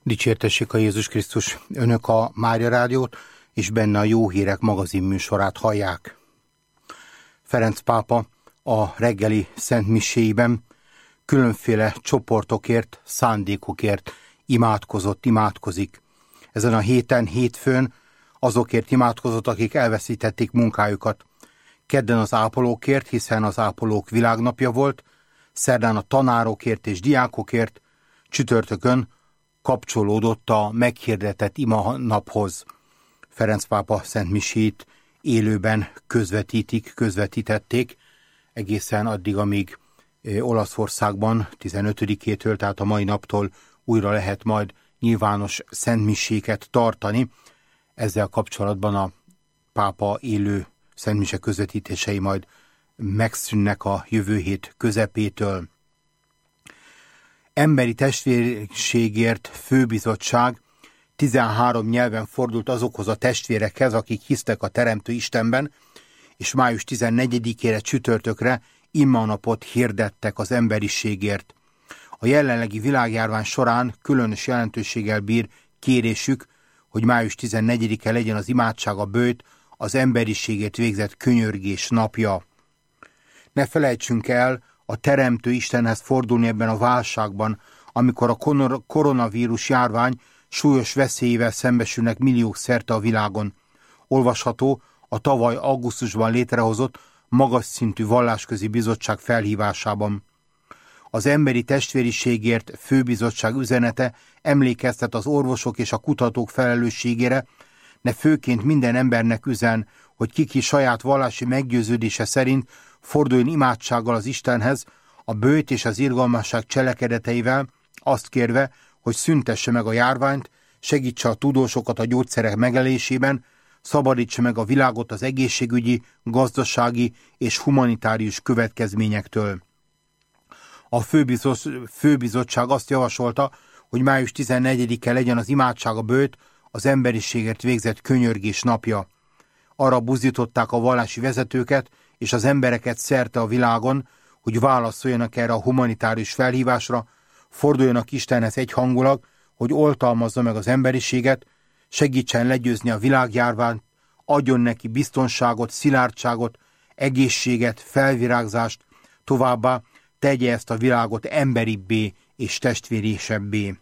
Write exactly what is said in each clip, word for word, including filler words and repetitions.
Dicsértessék a Jézus Krisztus! Önök a Mária Rádiót és benne a Jó Hírek magazin műsorát hallják. Ferenc pápa a reggeli szentmiséiben különféle csoportokért, szándékokért imádkozott, imádkozik. Ezen a héten, hétfőn azokért imádkozott, akik elveszítették munkájukat. Kedden az ápolókért, hiszen az ápolók világnapja volt, szerdán a tanárokért és diákokért, csütörtökön kapcsolódott a meghirdetett ima naphoz. Ferenc pápa szentmisét élőben közvetítik, közvetítették, egészen addig, amíg Olaszországban tizenötödikétől, tehát a mai naptól újra lehet majd nyilvános szentmiséket tartani. Ezzel kapcsolatban a pápa élő szentmise közvetítései majd megszűnnek a jövő hét közepétől. Emberi testvérségért főbizottság tizenhárom nyelven fordult azokhoz a testvérekhez, akik hisztek a Teremtő Istenben, és május tizennegyedikére csütörtökre imanapot hirdettek az emberiségért. A jelenlegi világjárvány során különös jelentőséggel bír kérésük, hogy május tizennegyedike legyen az imádság a böjt, az emberiségért végzett könyörgés napja. Ne felejtsünk el a Teremtő Istenhez fordulni ebben a válságban, amikor a koronavírus járvány súlyos veszélyével szembesülnek milliók szerte a világon. Olvasható a tavaly augusztusban létrehozott magas szintű vallásközi bizottság felhívásában. Az emberi testvériségért főbizottság üzenete emlékeztet az orvosok és a kutatók felelősségére, de főként minden embernek üzen, hogy kiki saját vallási meggyőződése szerint forduljon imádsággal az Istenhez, a böjt és az irgalmasság cselekedeteivel, azt kérve, hogy szüntesse meg a járványt, segítse a tudósokat a gyógyszerek megelésében, szabadítsa meg a világot az egészségügyi, gazdasági és humanitárius következményektől. A főbizottság azt javasolta, hogy május tizennegyedike legyen az imádság a böjt, az emberiségért végzett könyörgés napja. Arra buzdították a vallási vezetőket és az embereket szerte a világon, hogy válaszoljanak erre a humanitárius felhívásra, forduljanak Istenhez egyhangulag, hogy oltalmazza meg az emberiséget, segítsen legyőzni a világjárványt, adjon neki biztonságot, szilárdságot, egészséget, felvirágzást, továbbá tegye ezt a világot emberibbé és testvérisebbé.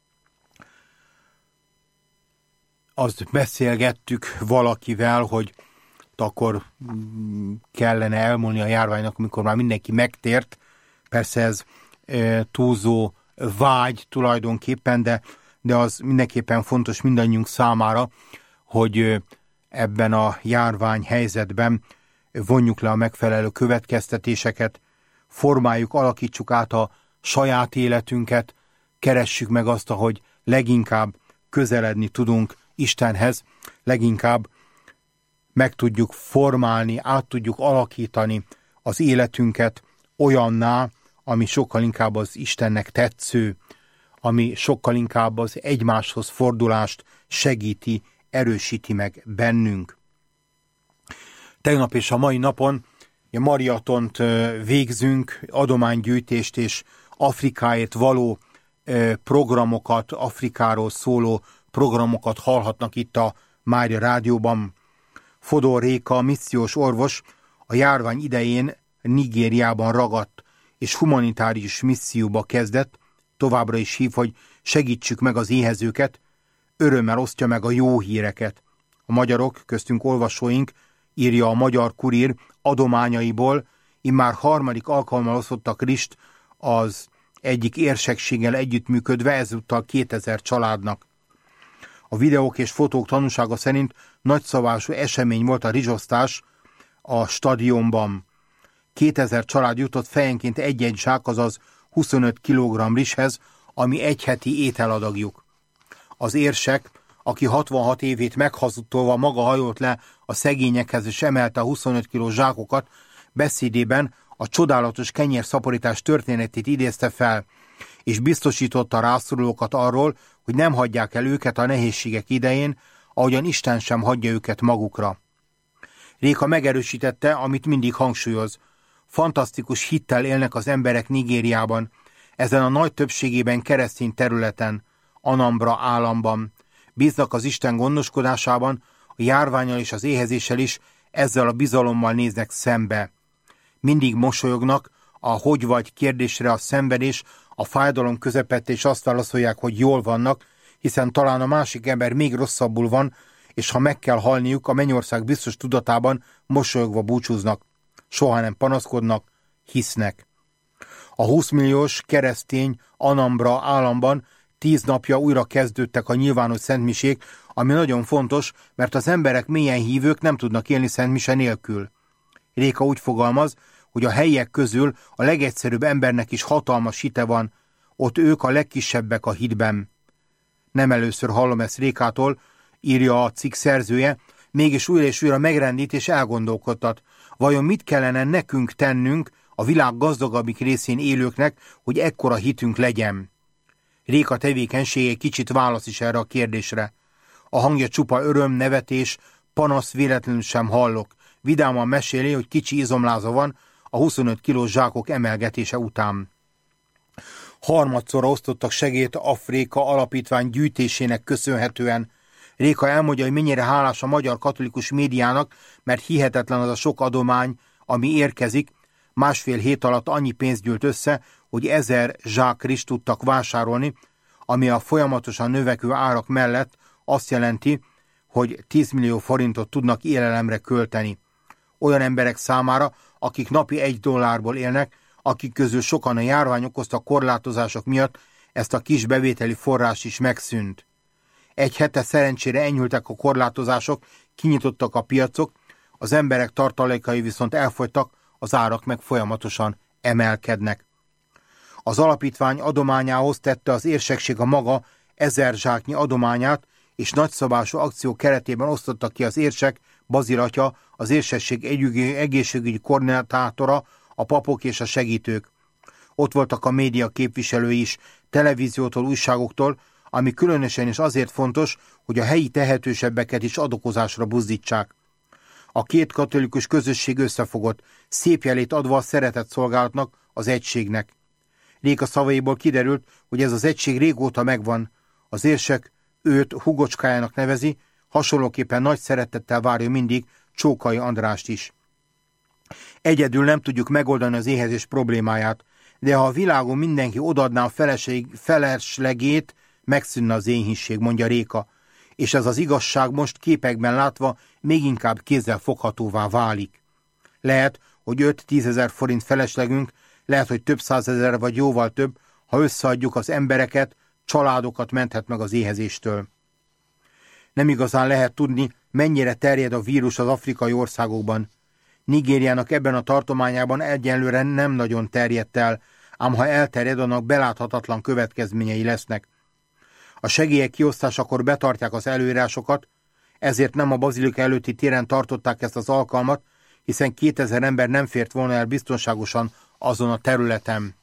Azt beszélgettük valakivel, hogy akkor kellene elmúlni a járványnak, amikor már mindenki megtért. Persze ez e, túlzó vágy tulajdonképpen, de, de az mindenképpen fontos mindannyiunk számára, hogy ebben a járvány helyzetben vonjuk le a megfelelő következtetéseket, formáljuk, alakítsuk át a saját életünket, keressük meg azt, ahogy leginkább közeledni tudunk Istenhez, leginkább meg tudjuk formálni, át tudjuk alakítani az életünket olyanná, ami sokkal inkább az Istennek tetsző, ami sokkal inkább az egymáshoz fordulást segíti, erősíti meg bennünk. Tegnap és a mai napon a mariatont végzünk, adománygyűjtést és Afrikáért való programokat, Afrikáról szóló programokat hallhatnak itt a Mária Rádióban. Fodor Réka, missziós orvos, a járvány idején Nigériában ragadt és humanitárius misszióba kezdett, továbbra is hív, hogy segítsük meg az éhezőket, örömmel osztja meg a jó híreket. A magyarok, köztünk olvasóink, írja a Magyar Kurír, adományaiból immár harmadik alkalommal osztottak rist az egyik érsekséggel együttműködve, ezúttal kétezer családnak. A videók és fotók tanúsága szerint nagyszabású esemény volt a rizsosztás a stadionban. kétezer család jutott fejenként egy-egy zsák, azaz huszonöt kilogramm rizshez, ami egy heti ételadagjuk. Az érsek, aki hatvanhat évét meghazudtolva maga hajolt le a szegényekhez és emelte a huszonöt kilós zsákokat, beszédében a csodálatos kenyérszaporítás történetét idézte fel, és biztosította a rászorulókat arról, hogy nem hagyják el őket a nehézségek idején, ahogyan Isten sem hagyja őket magukra. Réka megerősítette, amit mindig hangsúlyoz. Fantasztikus hittel élnek az emberek Nigériában, ezen a nagy többségében keresztény területen. Anambra államban. Bíznak az Isten gondoskodásában, a járvánnyal és az éhezéssel is ezzel a bizalommal néznek szembe. Mindig mosolyognak, a hogy vagy kérdésre a szenvedés, a fájdalom közepette, és azt válaszolják, hogy jól vannak, hiszen talán a másik ember még rosszabbul van, és ha meg kell halniuk, a mennyország biztos tudatában mosolyogva búcsúznak. Soha nem panaszkodnak, hisznek. A huszmilliós keresztény Anambra államban tíz napja újra kezdődtek a nyilvános szentmisék, ami nagyon fontos, mert az emberek mélyen hívők nem tudnak élni szentmise nélkül. Réka úgy fogalmaz, hogy a helyiek közül a legegyszerűbb embernek is hatalmas hite van, ott ők a legkisebbek a hitben. Nem először hallom ezt Rékától, írja a cikk szerzője, mégis újra és újra megrendít és elgondolkodtat. Vajon mit kellene nekünk tennünk, a világ gazdagabbik részén élőknek, hogy ekkora hitünk legyen? Réka tevékenysége kicsit válasz is erre a kérdésre. A hangja csupa öröm, nevetés, panasz véletlenül sem hallok. Vidáman meséli, hogy kicsi izomláza van a huszonöt kilós zsákok emelgetése után. Harmadszorra osztottak segélyt Afrika Alapítvány gyűjtésének köszönhetően. Réka elmondja, hogy mennyire hálás a magyar katolikus médiának, mert hihetetlen az a sok adomány, ami érkezik. Másfél hét alatt annyi pénzt gyűlt össze, hogy ezer zsák rizst tudtak vásárolni, ami a folyamatosan növekvő árak mellett azt jelenti, hogy tíz millió forintot tudnak élelemre költeni. Olyan emberek számára, akik napi egy dollárból élnek, akik közül sokan a járvány okozta korlátozások miatt ezt a kis bevételi forrás is megszűnt. Egy hete szerencsére enyhültek a korlátozások, kinyitottak a piacok, az emberek tartalékai viszont elfogytak, az árak meg folyamatosan emelkednek. Az alapítvány adományához tette az érsekség a maga ezer zsáknyi adományát, és nagyszabású akció keretében osztottak ki az érsek, Bazil atya, az érsesség egészségügyi koordinátora, a papok és a segítők. Ott voltak a média képviselői is, televíziótól, újságoktól, ami különösen is azért fontos, hogy a helyi tehetősebbeket is adokozásra buzdítsák. A két katolikus közösség összefogott, szép jelét adva a szeretett szolgálatnak, az egységnek. Réka szavaiból kiderült, hogy ez az egység régóta megvan. Az érsek őt hugocskájának nevezi, hasonlóképpen nagy szeretettel várja mindig Csókai Andrást is. Egyedül nem tudjuk megoldani az éhezés problémáját, de ha a világon mindenki odaadná a feleség, feleslegét, megszűnne az éhínség, mondja Réka, és ez az igazság most képekben látva még inkább kézzel foghatóvá válik. Lehet, hogy öt-tízezer forint feleslegünk, lehet, hogy több százezer vagy jóval több, ha összeadjuk az embereket, családokat menthet meg az éhezéstől. Nem igazán lehet tudni, mennyire terjed a vírus az afrikai országokban. Nigériának ebben a tartományában egyenlőre nem nagyon terjedt el, ám ha elterjed, annak beláthatatlan következményei lesznek. A segélyek kiosztásakor betartják az előírásokat, ezért nem a bazilika előtti téren tartották ezt az alkalmat, hiszen kétezer ember nem fért volna el biztonságosan azon a területen.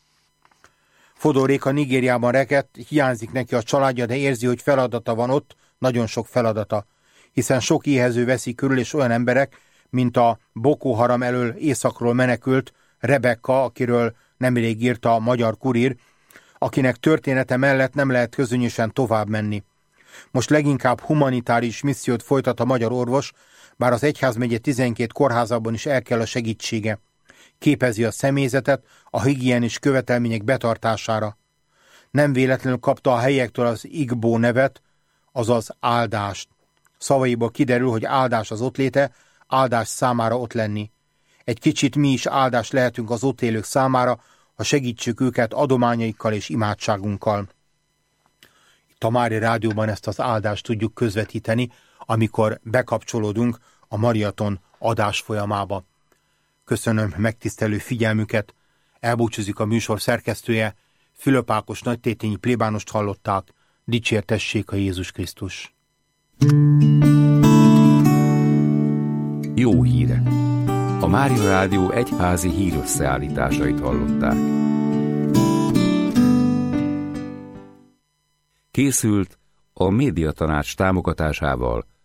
Fodor Réka Nigériában rekedt, hiányzik neki a családja, de érzi, hogy feladata van ott, nagyon sok feladata, hiszen sok éhező veszi körül, és olyan emberek, mint a Boko Haram elől északról menekült Rebecca, akiről nemrég írta a Magyar Kurír, akinek története mellett nem lehet közönösen tovább menni. Most leginkább humanitárius missziót folytat a magyar orvos, bár az egyházmegye tizenkét kórházában is el kell a segítsége. Képezi a személyzetet a higiénis követelmények betartására. Nem véletlenül kapta a helyektől az Igbo nevet, azaz áldást. Szavaiból kiderül, hogy áldás az ott léte, áldás számára ott lenni. Egy kicsit mi is áldás lehetünk az ott élők számára, ha segítsük őket adományaikkal és imádságunkkal. Itt a Mária Rádióban ezt az áldást tudjuk közvetíteni, amikor bekapcsolódunk a Mariaton adás folyamába. Köszönöm megtisztelő figyelmüket, elbúcsúzik a műsor szerkesztője, Fülöp Ákos nagytétényi plébánost hallották, dicsértessék a Jézus Krisztus. Jó hírek! A Mária Rádió egyházi hírösszeállításait hallották. Készült a Médiatanács támogatásával